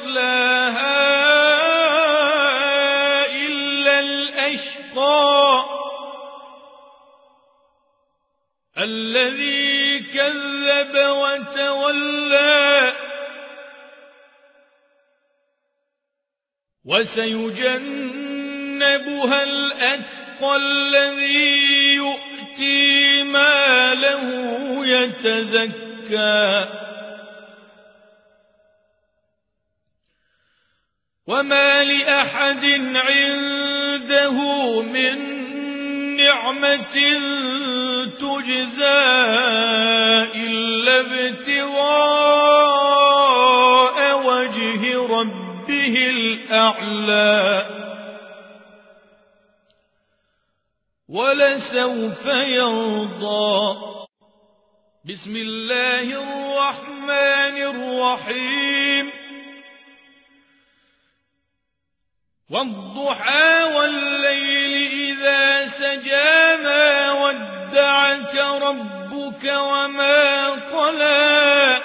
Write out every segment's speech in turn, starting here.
يصلاها إلا الأشقى الذي كذب وتولى وسيجنبها الأتقى الذي يؤتي ماله يتزكى وما لأحد عنده من نعمة تجزى إلا ابتغاء وجه ربه الأعلى ولسوف يرضى. بسم الله الرحمن الرحيم والضحى والليل إذا سجى ما ودعك ربك وما قلى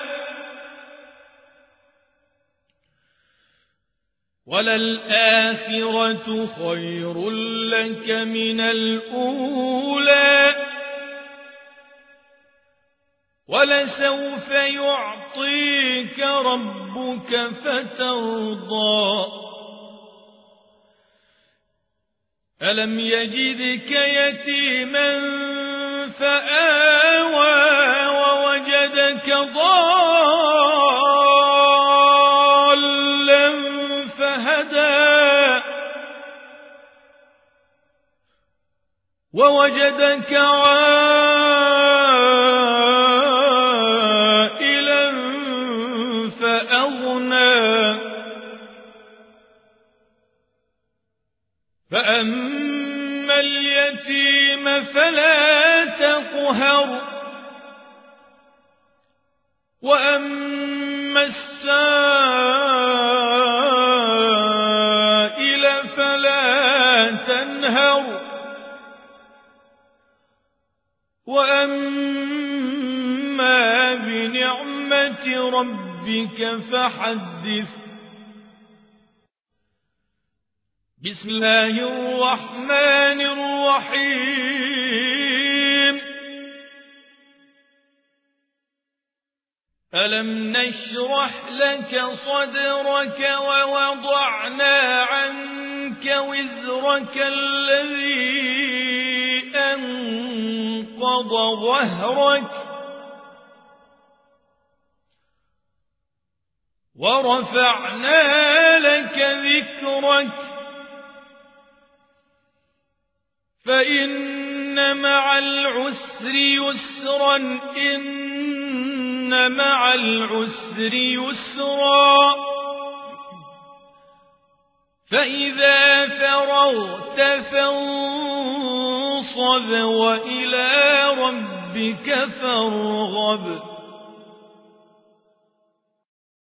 وللآخرة خير لك من الأولى ولسوف يعطيك ربك فترضى ألم يجدك يتيما فآوى ووجدك ضالا فهدى ووجدك عائلا فأغنى فأما اليتيم فلا تقهر وأما السائل فلا تنهر وأما بنعمة ربك فحدث. بسم الله الرحمن الرحيم ألم نشرح لك صدرك ووضعنا عنك وزرك الذي أنقض ظهرك ورفعنا لك ذكرك فإن مع العسر يسرا إن مع العسر يسرا فإذا فرغت فانصب وإلى ربك فارغب.